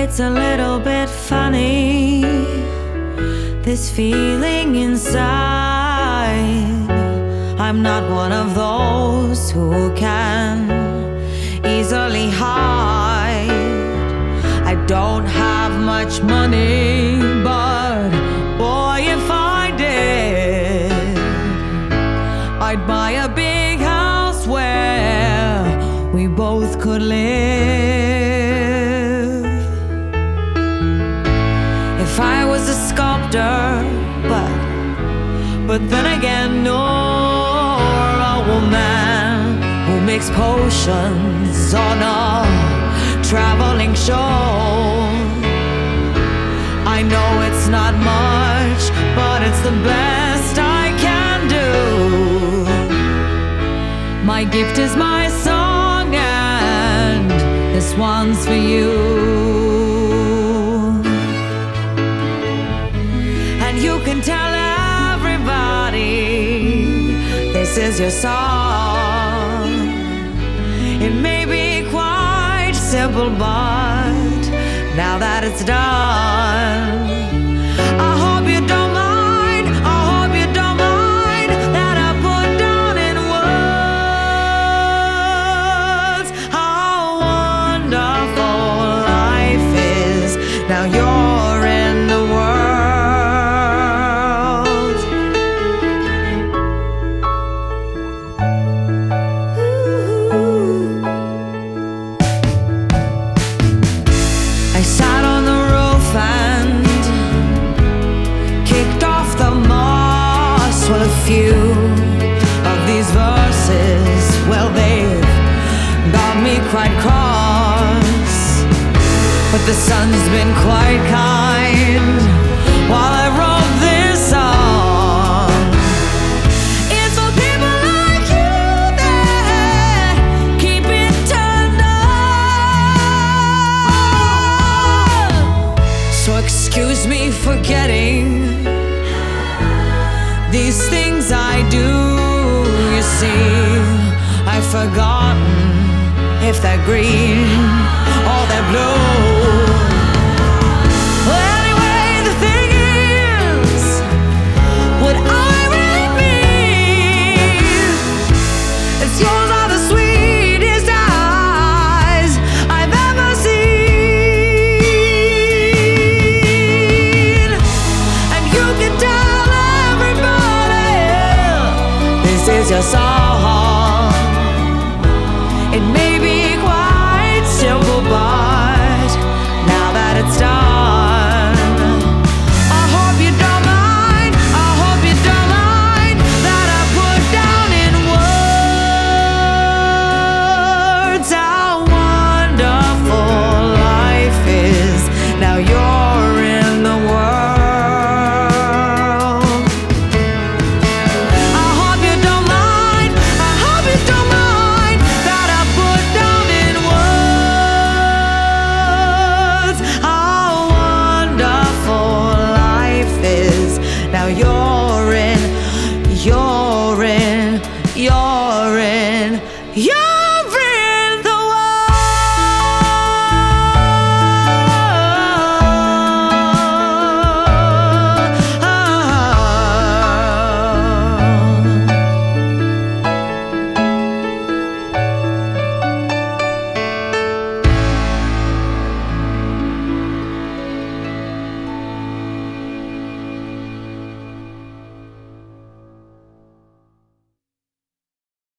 It's a little bit funny, this feeling inside. I'm not one of those who can easily hide. I don't have much money, but boy, if I did, I'd buy a big house where we both could live. If I was a sculptor, but then again, or a woman who makes potions on a traveling show. I know it's not much, but it's the best I can do. My gift is my song, and this one's for you. And you can tell everybody this is your song. It may be quite simple, but now that it's done, I hope you don't mind, I hope you don't mind that I put down in words how wonderful life is. Now you're in the world. I sat on the roof and kicked off the moss. Well, a few of these verses, well, they've got me quite cross. But the sun's been quite kind while I wrote this song. It's for people like you that keep it turned on. So excuse me for getting these things I do. You see, I've forgotten if they're green or they're blue. Well, anyway, the thing is, what I really mean is yours are the sweetest eyes I've ever seen. And you can tell everybody this is your song. It may be quite simple, but now that it's done, I hope you don't mind, I hope you don't mind that I put down in words how wonderful life is. Now you're in the world. I hope you don't mind, I hope you don't mind that I put down in words how wonderful life is. Now you're in, you're in, you're in, you're